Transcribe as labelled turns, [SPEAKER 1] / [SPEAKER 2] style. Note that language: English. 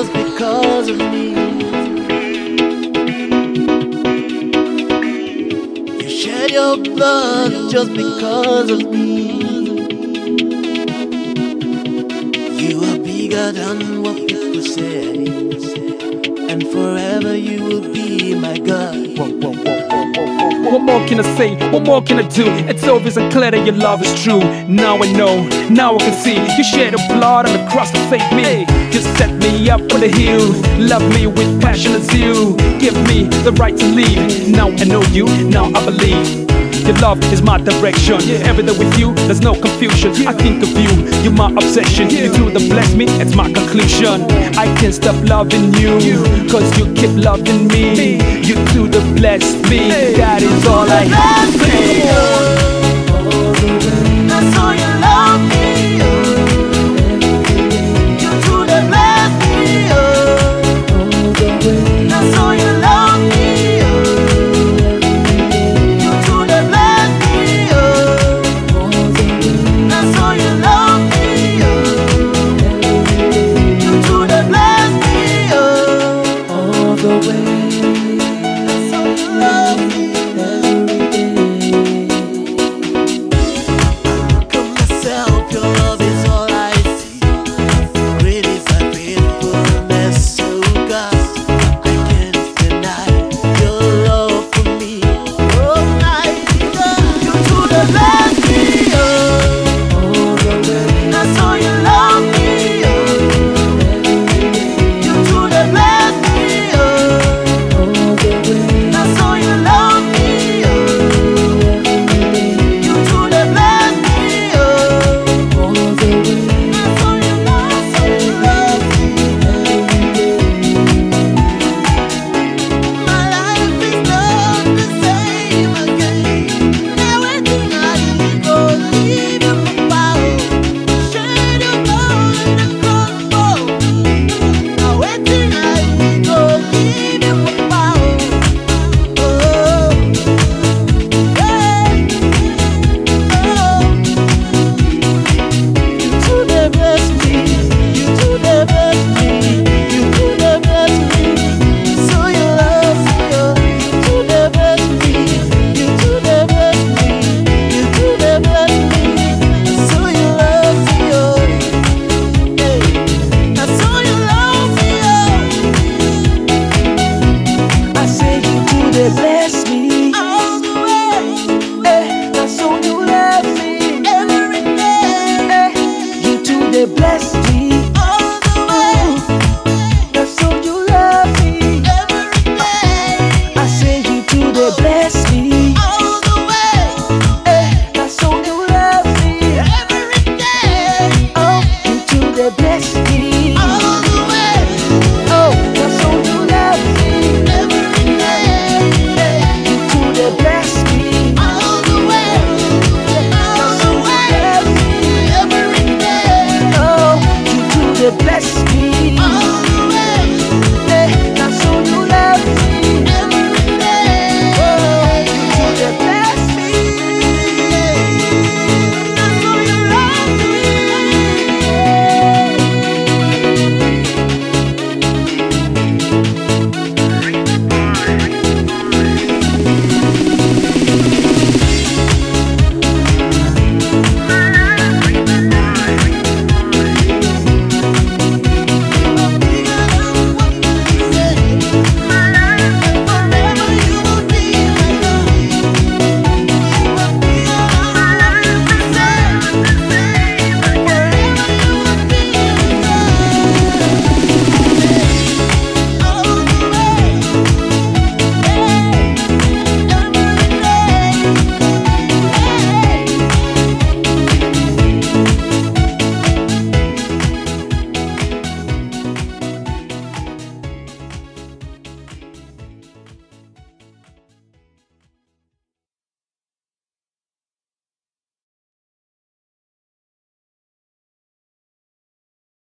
[SPEAKER 1] just because of me. You shed your blood just because of me. You are bigger than what people say, and forever you will be my God.
[SPEAKER 2] What more can I say? What more can I do? It's obvious and clear that your love is true. Now I know, now I can see. You shed your blood on the cross to save me. You set me up on the hill. Love me with passion and zeal. Give me the right to leave. Now I know you, now I believe. Your love is my direction. Every day with you, there's no confusion. I think of you, you're my obsession. You do the bless me, it's my conclusion. I can't stop loving you, cause you keep loving me. You do the bless me, that is all I have to say.
[SPEAKER 1] That's all you